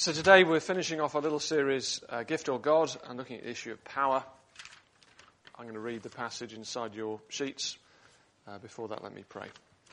So today we're finishing off our little series, Gift or God, and looking at the issue of power. I'm going to read the passage inside your sheets. Before that, let me pray.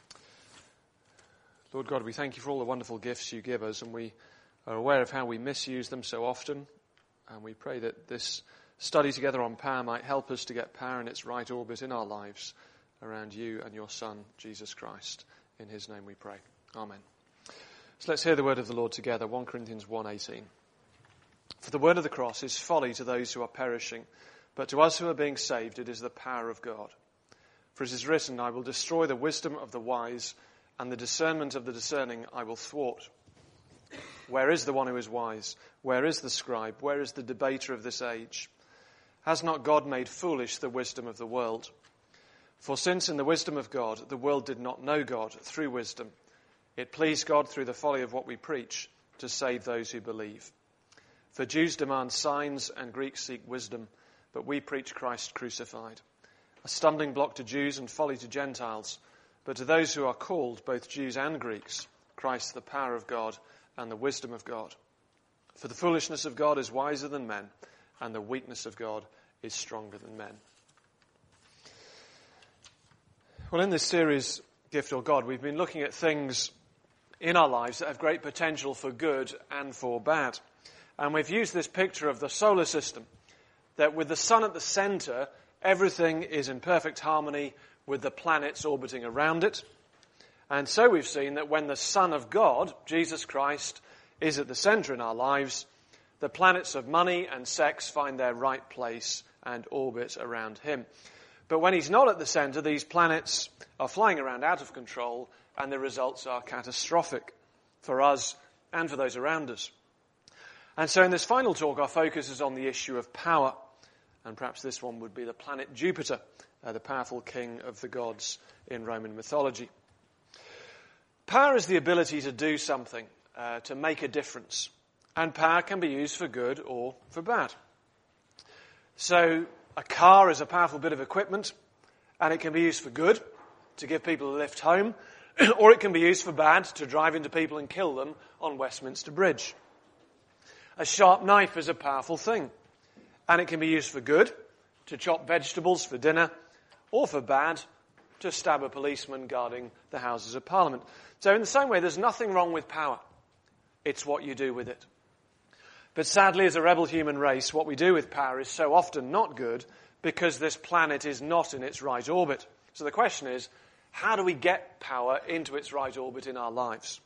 Lord God, we thank you for all the wonderful gifts you give us, and we are aware of how we misuse them so often. And we pray that this study together on power might help us to get power in its right orbit in our lives around you and your Son, Jesus Christ. In his name we pray. Amen. So let's hear the word of the Lord together, 1 Corinthians 1:18. For the word of the cross is folly to those who are perishing, but to us who are being saved it is the power of God. For it is written, I will destroy the wisdom of the wise, and the discernment of the discerning I will thwart. Where is the one who is wise? Where is the scribe? Where is the debater of this age? Has not God made foolish the wisdom of the world? For since in the wisdom of God the world did not know God through wisdom, it pleased God through the folly of what we preach to save those who believe. For Jews demand signs and Greeks seek wisdom, but we preach Christ crucified. A stumbling block to Jews and folly to Gentiles, but to those who are called, both Jews and Greeks, Christ the power of God and the wisdom of God. For the foolishness of God is wiser than men, and the weakness of God is stronger than men. Well, in this series, Gift or God, we've been looking at things in our lives that have great potential for good and for bad. And we've used this picture of the solar system, that with the sun at the centre, everything is in perfect harmony with the planets orbiting around it. And so we've seen that when the Son of God, Jesus Christ, is at the centre in our lives, the planets of money and sex find their right place and orbit around him. But when he's not at the centre, these planets are flying around out of control, and the results are catastrophic for us and for those around us. And so in this final talk, our focus is on the issue of power. And perhaps this one would be the planet Jupiter, the powerful king of the gods in Roman mythology. Power is the ability to do something, to make a difference. And power can be used for good or for bad. So a car is a powerful bit of equipment, and it can be used for good, to give people a lift home, or it can be used for bad, to drive into people and kill them on Westminster Bridge. A sharp knife is a powerful thing, and it can be used for good, to chop vegetables for dinner, or for bad, to stab a policeman guarding the Houses of Parliament. So in the same way, there's nothing wrong with power. It's what you do with it. But sadly, as a rebel human race, what we do with power is so often not good because this planet is not in its right orbit. So the question is, how do we get power into its right orbit in our lives?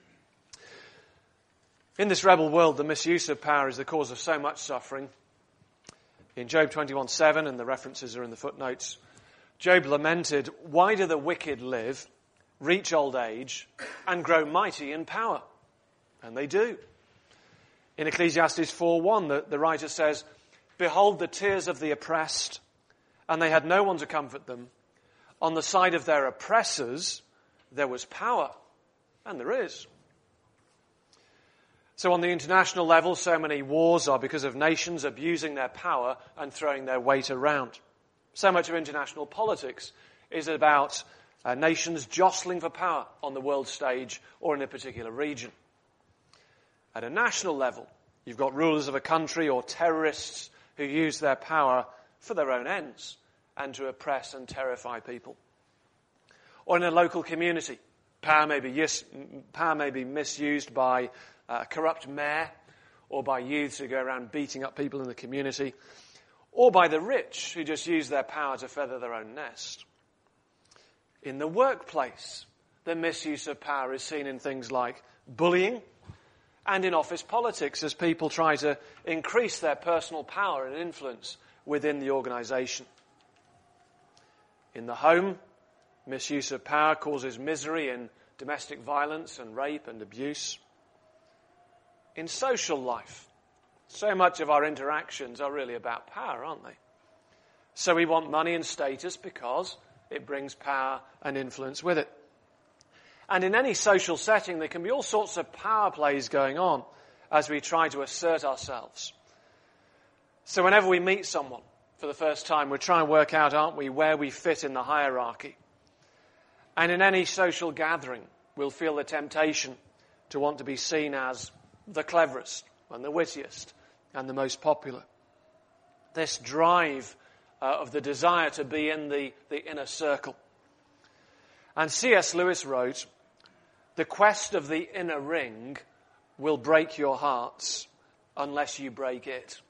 In this rebel world, the misuse of power is the cause of so much suffering. In Job 21:7, and the references are in the footnotes, Job lamented, why do the wicked live, reach old age, and grow mighty in power? And they do. In Ecclesiastes 4:1, the writer says, behold the tears of the oppressed, and they had no one to comfort them. On the side of their oppressors, there was power, and there is. So on the international level, so many wars are because of nations abusing their power and throwing their weight around. So much of international politics is about nations jostling for power on the world stage or in a particular region. At a national level, you've got rulers of a country or terrorists who use their power for their own ends and to oppress and terrify people. Or in a local community, power may be misused by a corrupt mayor or by youths who go around beating up people in the community, or by the rich who just use their power to feather their own nest. In the workplace, the misuse of power is seen in things like bullying and in office politics as people try to increase their personal power and influence within the organisation. In the home, misuse of power causes misery in domestic violence and rape and abuse. In social life, so much of our interactions are really about power, aren't they? So we want money and status because it brings power and influence with it. And in any social setting, there can be all sorts of power plays going on as we try to assert ourselves. So whenever we meet someone for the first time, we're trying to work out, aren't we, where we fit in the hierarchy. And in any social gathering, we'll feel the temptation to want to be seen as the cleverest and the wittiest and the most popular. This drive of the desire to be in the inner circle. And C.S. Lewis wrote, "The quest of the inner ring will break your hearts unless you break it."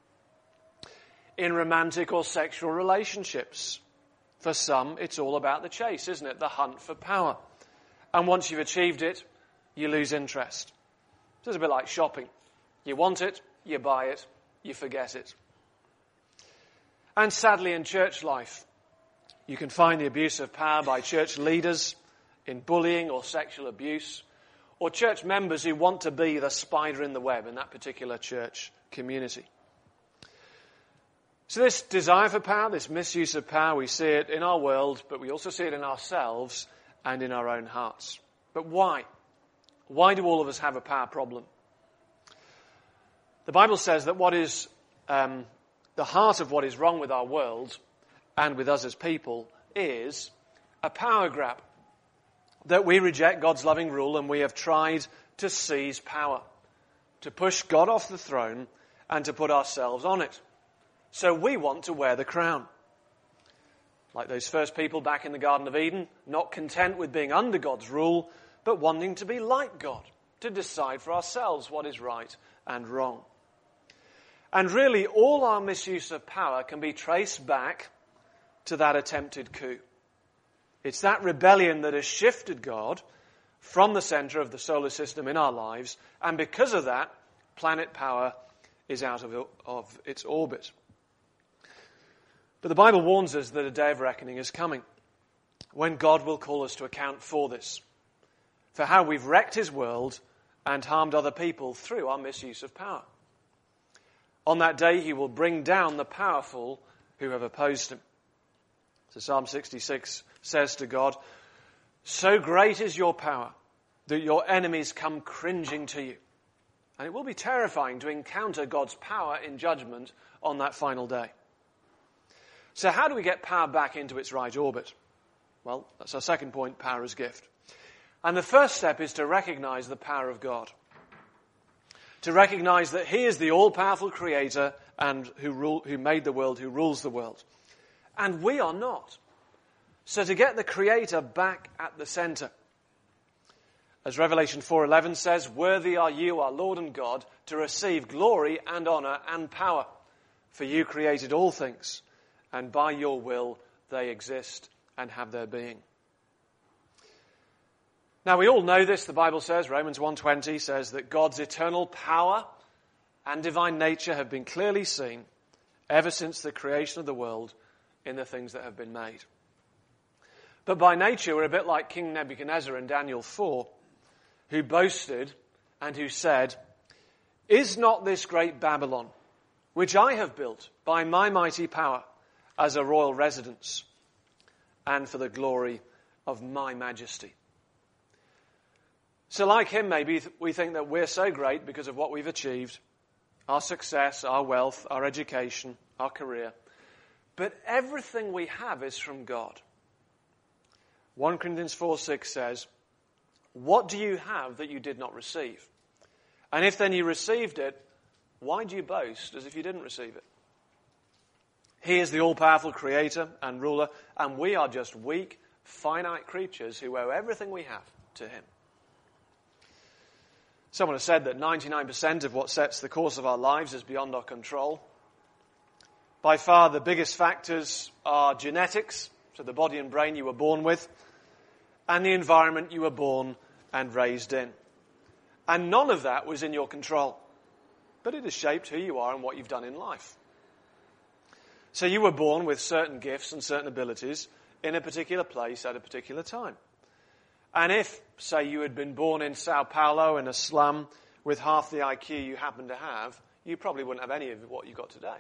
In romantic or sexual relationships, for some, it's all about the chase, isn't it? The hunt for power. And once you've achieved it, you lose interest. It's a bit like shopping. You want it, you buy it, you forget it. And sadly, in church life, you can find the abuse of power by church leaders in bullying or sexual abuse, or church members who want to be the spider in the web in that particular church community. So this desire for power, this misuse of power, we see it in our world, but we also see it in ourselves and in our own hearts. But why? Why do all of us have a power problem? The Bible says that what is the heart of what is wrong with our world and with us as people is a power grab. That we reject God's loving rule and we have tried to seize power, to push God off the throne and to put ourselves on it. So we want to wear the crown. Like those first people back in the Garden of Eden, not content with being under God's rule, but wanting to be like God, to decide for ourselves what is right and wrong. And really, all our misuse of power can be traced back to that attempted coup. It's that rebellion that has shifted God from the center of the solar system in our lives, and because of that, planet power is out of its orbit. But the Bible warns us that a day of reckoning is coming, when God will call us to account for this, for how we've wrecked his world and harmed other people through our misuse of power. On that day, he will bring down the powerful who have opposed him. So Psalm 66 says to God, "So great is your power that your enemies come cringing to you." And it will be terrifying to encounter God's power in judgment on that final day. So how do we get power back into its right orbit? Well, that's our second point, power as gift. And the first step is to recognize the power of God. To recognize that he is the all-powerful creator and who made the world, who rules the world. And we are not. So to get the creator back at the center. As Revelation 4:11 says, "Worthy are you, our Lord and God, to receive glory and honor and power. For you created all things, and by your will they exist and have their being." Now we all know this, the Bible says, Romans 1:20 says that God's eternal power and divine nature have been clearly seen ever since the creation of the world in the things that have been made. But by nature we're a bit like King Nebuchadnezzar in Daniel 4, who boasted and who said, "Is not this great Babylon, which I have built by my mighty power as a royal residence, and for the glory of my majesty?" So like him, maybe we think that we're so great because of what we've achieved, our success, our wealth, our education, our career. But everything we have is from God. 1 Corinthians 4:6 says, "What do you have that you did not receive? And if then you received it, why do you boast as if you didn't receive it?" He is the all-powerful creator and ruler, and we are just weak, finite creatures who owe everything we have to him. Someone has said that 99% of what sets the course of our lives is beyond our control. By far the biggest factors are genetics, so the body and brain you were born with, and the environment you were born and raised in. And none of that was in your control, but it has shaped who you are and what you've done in life. So you were born with certain gifts and certain abilities in a particular place at a particular time. And if, say, you had been born in Sao Paulo in a slum with half the IQ you happen to have, you probably wouldn't have any of what you got today.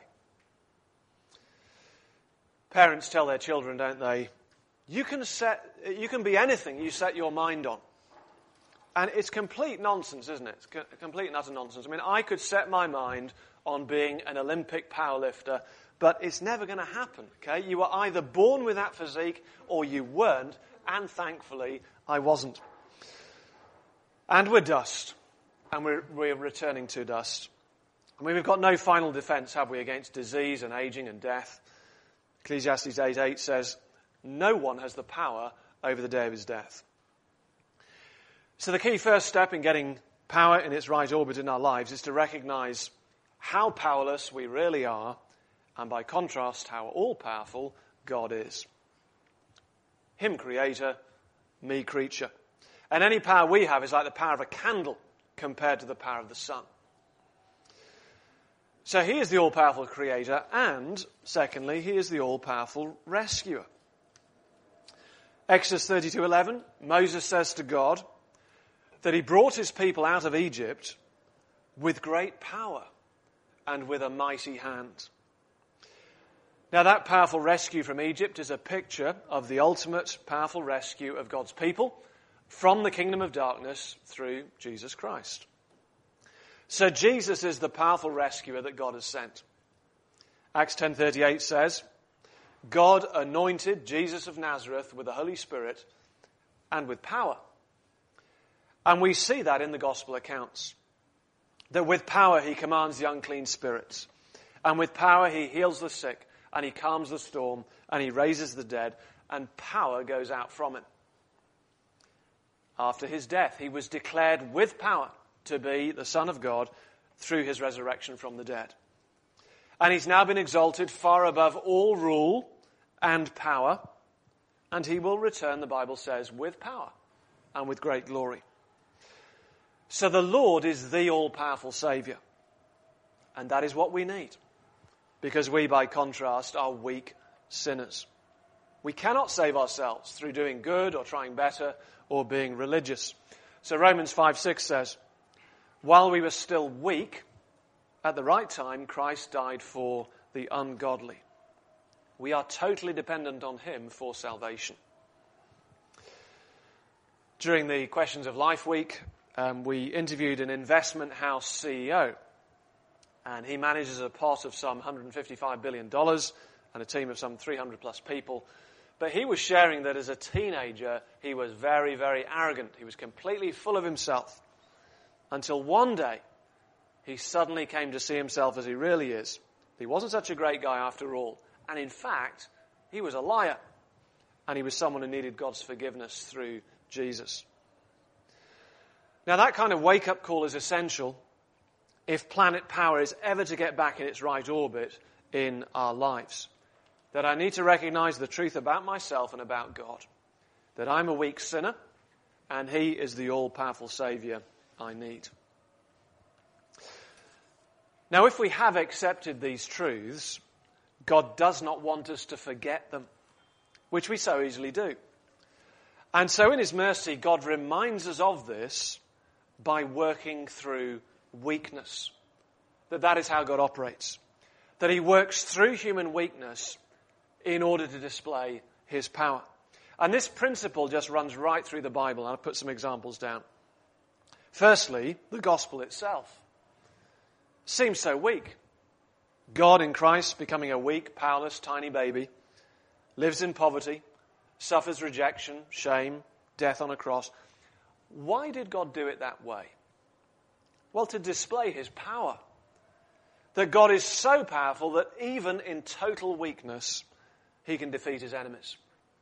Parents tell their children, don't they, you can be anything you set your mind on. And it's complete nonsense, isn't it? It's complete and utter nonsense. I mean, I could set my mind on being an Olympic powerlifter, but it's never going to happen, okay? You were either born with that physique or you weren't, and thankfully, I wasn't. And we're dust. and we're returning to dust. I mean, we've got no final defense, have we, against disease and aging and death. Ecclesiastes 8:8 says, no one has the power over the day of his death. So the key first step in getting power in its right orbit in our lives is to recognize how powerless we really are, and by contrast, how all-powerful God is. Him creator, me creature. And any power we have is like the power of a candle compared to the power of the sun. So he is the all-powerful creator, and secondly, he is the all-powerful rescuer. Exodus 32:11, Moses says to God that he brought his people out of Egypt with great power and with a mighty hand. Now that powerful rescue from Egypt is a picture of the ultimate powerful rescue of God's people from the kingdom of darkness through Jesus Christ. So Jesus is the powerful rescuer that God has sent. Acts 10:38 says, God anointed Jesus of Nazareth with the Holy Spirit and with power. And we see that in the gospel accounts. That with power he commands the unclean spirits. And with power he heals the sick. And he calms the storm. And he raises the dead. And power goes out from him. After his death, he was declared with power to be the Son of God through his resurrection from the dead. And he's now been exalted far above all rule and power. And he will return, the Bible says, with power and with great glory. So the Lord is the all-powerful Saviour. And that is what we need. Because we, by contrast, are weak sinners. We cannot save ourselves through doing good or trying better or being religious. So Romans 5:6 says, while we were still weak, at the right time, Christ died for the ungodly. We are totally dependent on him for salvation. During the Questions of Life week, we interviewed an investment house CEO. And he manages a pot of some $155 billion and a team of some 300 plus people. But he was sharing that as a teenager, he was very, very arrogant. He was completely full of himself. Until one day, he suddenly came to see himself as he really is. He wasn't such a great guy after all. And in fact, he was a liar. And he was someone who needed God's forgiveness through Jesus. Now that kind of wake-up call is essential if planet power is ever to get back in its right orbit in our lives. That I need to recognize the truth about myself and about God. That I'm a weak sinner, and he is the all-powerful Saviour I need. Now, if we have accepted these truths, God does not want us to forget them, which we so easily do. And so in his mercy, God reminds us of this by working through weakness. That is how God operates. That he works through human weakness in order to display his power. And this principle just runs right through the Bible. And I've put some examples down. Firstly, the gospel itself seems so weak. God in Christ becoming a weak, powerless, tiny baby, lives in poverty, suffers rejection, shame, death on a cross. Why did God do it that way? Well, to display his power. That God is so powerful that even in total weakness, he can defeat his enemies.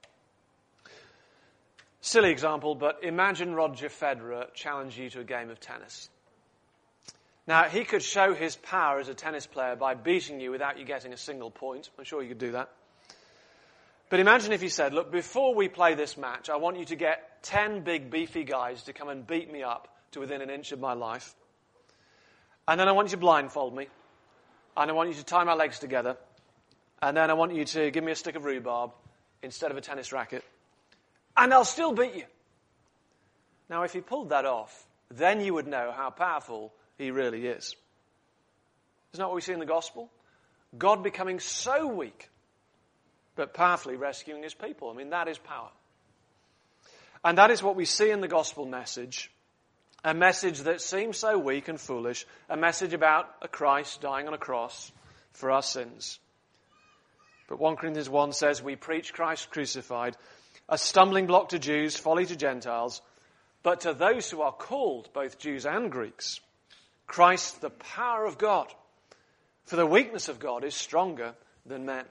Silly example, but imagine Roger Federer challenge you to a game of tennis. Now, he could show his power as a tennis player by beating you without you getting a single point. I'm sure you could do that. But imagine if he said, look, before we play this match, I want you to get 10 big beefy guys to come and beat me up to within an inch of my life. And then I want you to blindfold me. And I want you to tie my legs together. And then I want you to give me a stick of rhubarb instead of a tennis racket. And I'll still beat you. Now, if he pulled that off, then you would know how powerful he really is. Isn't that what we see in the gospel? God becoming so weak, but powerfully rescuing his people. I mean, that is power. And that is what we see in the gospel message. A message that seems so weak and foolish. A message about a Christ dying on a cross for our sins. But 1 Corinthians 1 says, we preach Christ crucified, a stumbling block to Jews, folly to Gentiles, But to those who are called, both Jews and Greeks, Christ, the power of God. For the weakness of God is stronger than men.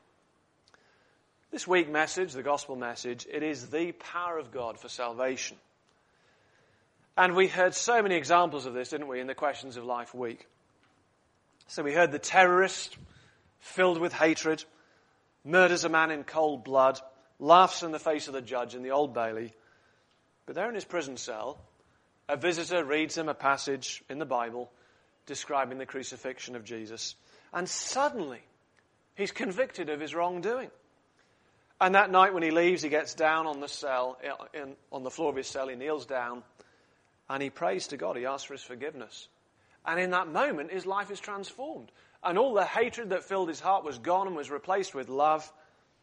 This week message, the gospel message, it is the power of God for salvation. And we heard so many examples of this, didn't we, in the Questions of Life week. So we heard the terrorist, filled with hatred, murders a man in cold blood, laughs in the face of the judge in the Old Bailey. But there in his prison cell, a visitor reads him a passage in the Bible describing the crucifixion of Jesus. And suddenly, he's convicted of his wrongdoing. And that night when he leaves, he gets down on the cell, on the floor of his cell, he kneels down, and he prays to God. He asks for his forgiveness. And in that moment, his life is transformed. And all the hatred that filled his heart was gone and was replaced with love.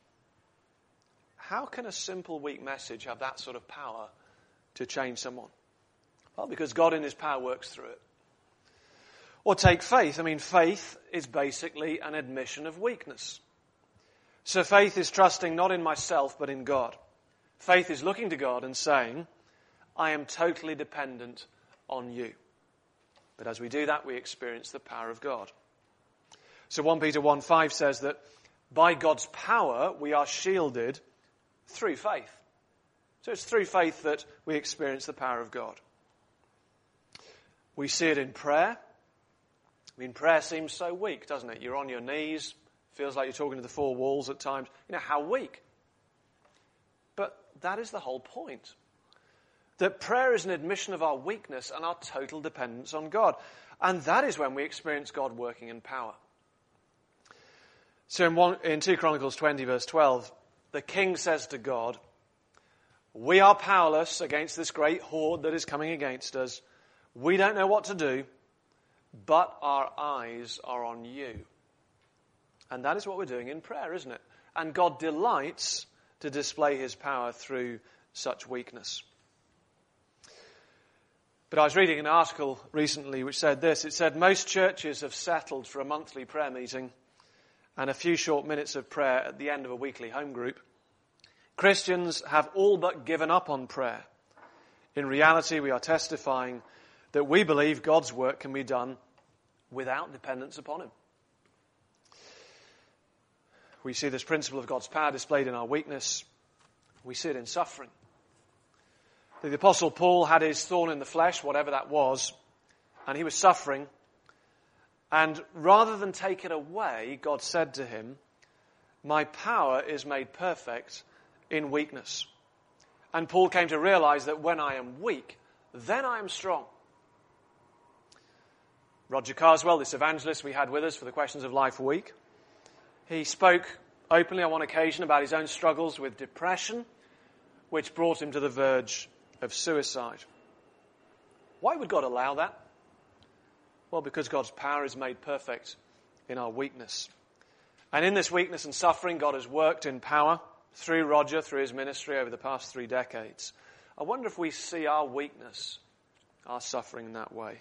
How can a simple, weak message have that sort of power to change someone? Well, because God in his power works through it. Or take faith. I mean, faith is basically an admission of weakness. So faith is trusting not in myself, but in God. Faith is looking to God and saying, I am totally dependent on you. But as we do that, we experience the power of God. So 1 Peter 1:5 says that by God's power, we are shielded through faith. So it's through faith that we experience the power of God. We see it in prayer. I mean, prayer seems so weak, doesn't it? You're on your knees. Feels like you're talking to the four walls at times. You know, how weak. But that is the whole point. That prayer is an admission of our weakness and our total dependence on God. And that is when we experience God working in power. So in 2 Chronicles 20, verse 12, the king says to God, we are powerless against this great horde that is coming against us. We don't know what to do, but our eyes are on you. And that is what we're doing in prayer, isn't it? And God delights to display his power through such weakness. But I was reading an article recently which said this. It said, most churches have settled for a monthly prayer meeting and a few short minutes of prayer at the end of a weekly home group. Christians have all but given up on prayer. In reality, we are testifying that we believe God's work can be done without dependence upon him. We see this principle of God's power displayed in our weakness. We see it in suffering. The Apostle Paul had his thorn in the flesh, whatever that was, and he was suffering. And rather than take it away, God said to him, my power is made perfect in weakness. And Paul came to realize that when I am weak, then I am strong. Roger Carswell, this evangelist we had with us for the Questions of Life week, he spoke openly on one occasion about his own struggles with depression, which brought him to the verge of suicide. Why would God allow that? Well, because God's power is made perfect in our weakness. And in this weakness and suffering, God has worked in power through Roger, through his ministry over the past 3 decades. I wonder if we see our weakness, our suffering in that way.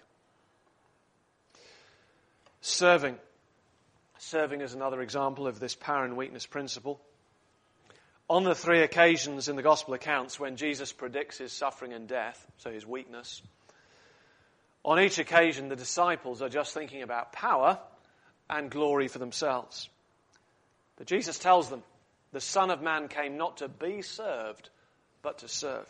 Serving. Serving is another example of this power and weakness principle. On the 3 occasions in the gospel accounts when Jesus predicts his suffering and death, so his weakness, on each occasion the disciples are just thinking about power and glory for themselves. But Jesus tells them, the Son of Man came not to be served, but to serve.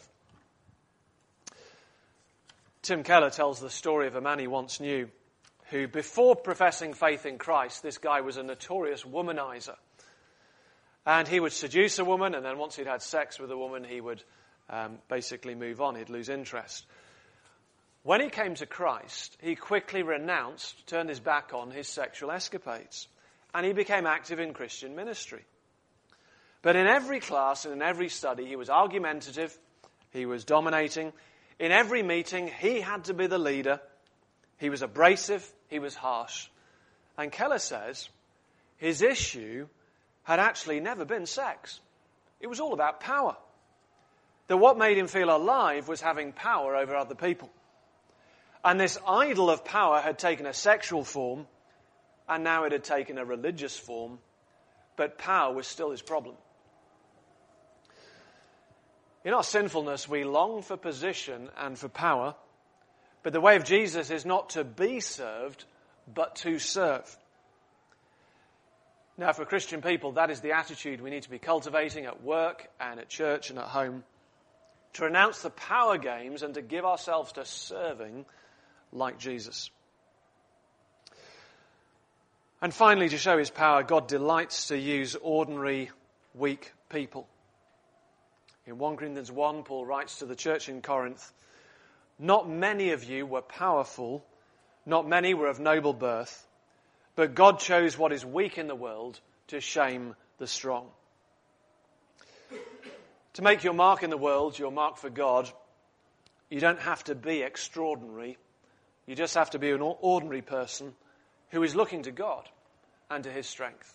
Tim Keller tells the story of a man he once knew, who before professing faith in Christ, this guy was a notorious womanizer. And he would seduce a woman, and then once he'd had sex with a woman, he would basically move on. He'd lose interest. When he came to Christ, he quickly renounced, turned his back on his sexual escapades. And he became active in Christian ministry. But in every class and in every study, he was argumentative. He was dominating. In every meeting, he had to be the leader. He was abrasive. He was harsh. And Keller says his issue had actually never been sex. It was all about power. That what made him feel alive was having power over other people. And this idol of power had taken a sexual form, and now it had taken a religious form, but power was still his problem. In our sinfulness, we long for position and for power, but the way of Jesus is not to be served, but to serve. Now, for Christian people, that is the attitude we need to be cultivating at work and at church and at home, to renounce the power games and to give ourselves to serving like Jesus. And finally, to show his power, God delights to use ordinary, weak people. In 1 Corinthians 1, Paul writes to the church in Corinth, "Not many of you were powerful, not many were of noble birth, but God chose what is weak in the world to shame the strong." To make your mark in the world, your mark for God, you don't have to be extraordinary. You just have to be an ordinary person who is looking to God and to his strength.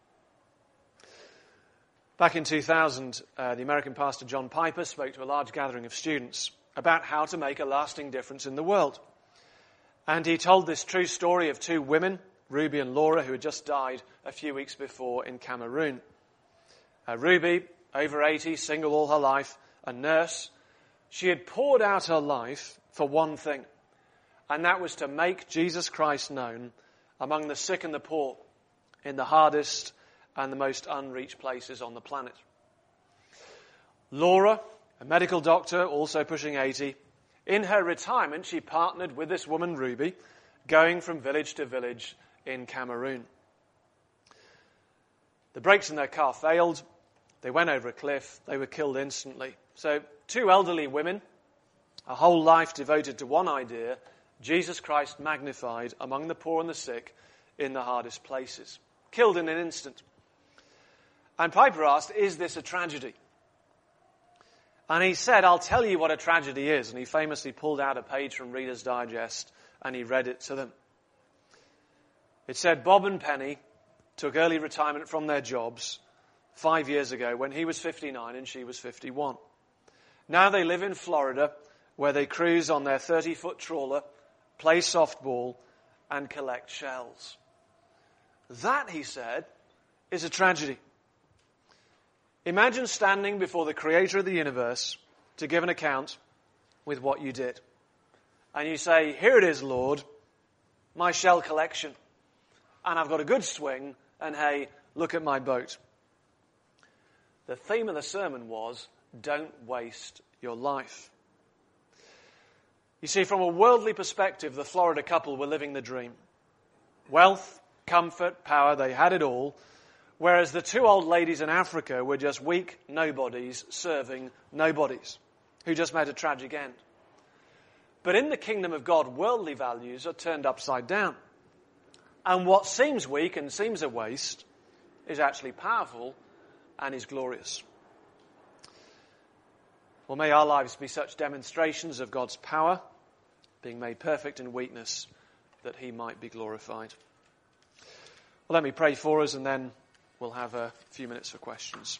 Back in 2000, the American pastor John Piper spoke to a large gathering of students about how to make a lasting difference in the world. And he told this true story of two women, Ruby and Laura, who had just died a few weeks before in Cameroon. Ruby, over 80, single all her life, a nurse, she had poured out her life for one thing, and that was to make Jesus Christ known among the sick and the poor in the hardest and the most unreached places on the planet. Laura, a medical doctor, also pushing 80, in her retirement she partnered with this woman Ruby, going from village to village in Cameroon. The brakes in their car failed, they went over a cliff, they were killed instantly. So two elderly women, a whole life devoted to one idea, Jesus Christ magnified among the poor and the sick in the hardest places. Killed in an instant. And Piper asked, is this a tragedy? And he said, I'll tell you what a tragedy is. And he famously pulled out a page from Reader's Digest and he read it to them. It said, Bob and Penny took early retirement from their jobs 5 years ago when he was 59 and she was 51. Now they live in Florida where they cruise on their 30-foot trawler, play softball, and collect shells. That, he said, is a tragedy. Imagine standing before the creator of the universe to give an account with what you did. And you say, here it is, Lord, my shell collection. And I've got a good swing, and hey, look at my boat. The theme of the sermon was, don't waste your life. You see, from a worldly perspective, the Florida couple were living the dream. Wealth, comfort, power, they had it all. Whereas the two old ladies in Africa were just weak nobodies serving nobodies who just met a tragic end. But in the kingdom of God, worldly values are turned upside down. And what seems weak and seems a waste is actually powerful and is glorious. Well, may our lives be such demonstrations of God's power, being made perfect in weakness, that he might be glorified. Well, let me pray for us and then we'll have a few minutes for questions.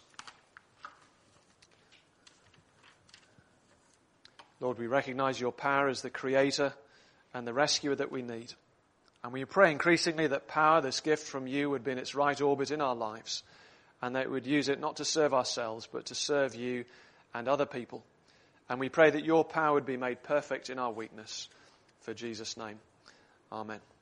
Lord, we recognize your power as the creator and the rescuer that we need. And we pray increasingly that power, this gift from you, would be in its right orbit in our lives, and that we would use it not to serve ourselves, but to serve you and other people. And we pray that your power would be made perfect in our weakness. For Jesus' name, amen.